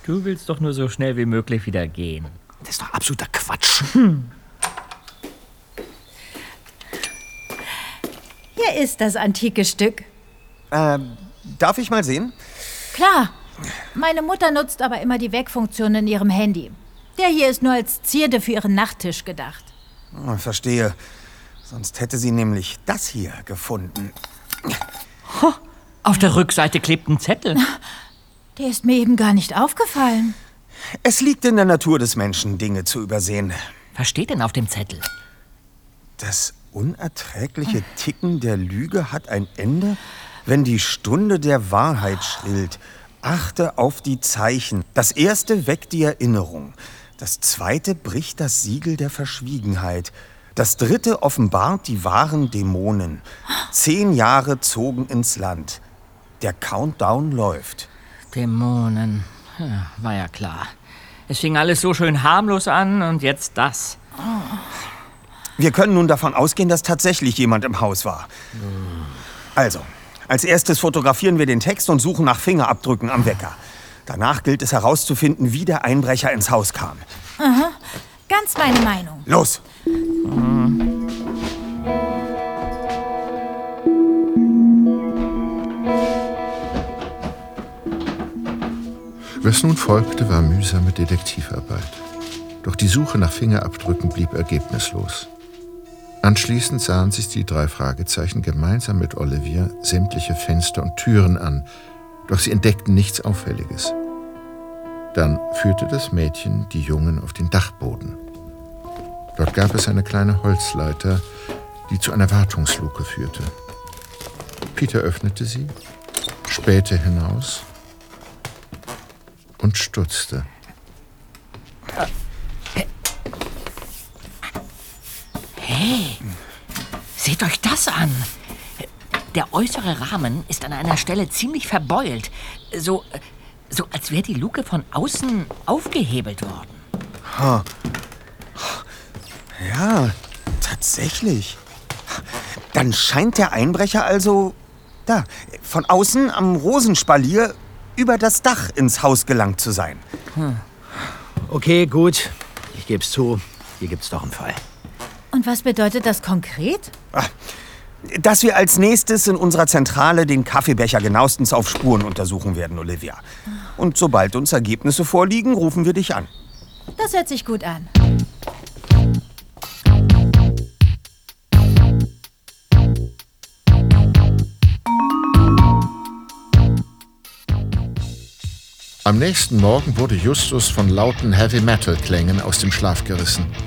Du willst doch nur so schnell wie möglich wieder gehen. Das ist doch absoluter Quatsch. Hier ist das antike Stück. Darf ich mal sehen? Klar. Meine Mutter nutzt aber immer die Weckfunktion in ihrem Handy. Der hier ist nur als Zierde für ihren Nachttisch gedacht. Oh, verstehe. Sonst hätte sie nämlich das hier gefunden. Auf der Rückseite klebt ein Zettel. Der ist mir eben gar nicht aufgefallen. Es liegt in der Natur des Menschen, Dinge zu übersehen. Was steht denn auf dem Zettel? Das unerträgliche Ticken der Lüge hat ein Ende, wenn die Stunde der Wahrheit schrillt. Achte auf die Zeichen. Das erste weckt die Erinnerung. Das zweite bricht das Siegel der Verschwiegenheit. Das dritte offenbart die wahren Dämonen. 10 Jahre zogen ins Land. Der Countdown läuft. Dämonen. Ja, war ja klar. Es fing alles so schön harmlos an und jetzt das. Wir können nun davon ausgehen, dass tatsächlich jemand im Haus war. Also, als erstes fotografieren wir den Text und suchen nach Fingerabdrücken am Wecker. Danach gilt es herauszufinden, wie der Einbrecher ins Haus kam. Aha. Ganz meine Meinung. Los! Was nun folgte, war mühsame Detektivarbeit. Doch die Suche nach Fingerabdrücken blieb ergebnislos. Anschließend sahen sich die 3 Fragezeichen gemeinsam mit Olivia sämtliche Fenster und Türen an, doch sie entdeckten nichts Auffälliges. Dann führte das Mädchen die Jungen auf den Dachboden. Dort gab es eine kleine Holzleiter, die zu einer Wartungsluke führte. Peter öffnete sie, spähte hinaus und stutzte. Hey, seht euch das an. Der äußere Rahmen ist an einer Stelle ziemlich verbeult. So als wäre die Luke von außen aufgehebelt worden. Ja, tatsächlich. Dann scheint der Einbrecher also da, von außen am Rosenspalier über das Dach ins Haus gelangt zu sein. Okay, gut. Ich geb's zu. Hier gibt's doch einen Fall. Und was bedeutet das konkret? Dass wir als nächstes in unserer Zentrale den Kaffeebecher genauestens auf Spuren untersuchen werden, Olivia. Und sobald uns Ergebnisse vorliegen, rufen wir dich an. Das hört sich gut an. Am nächsten Morgen wurde Justus von lauten Heavy-Metal-Klängen aus dem Schlaf gerissen.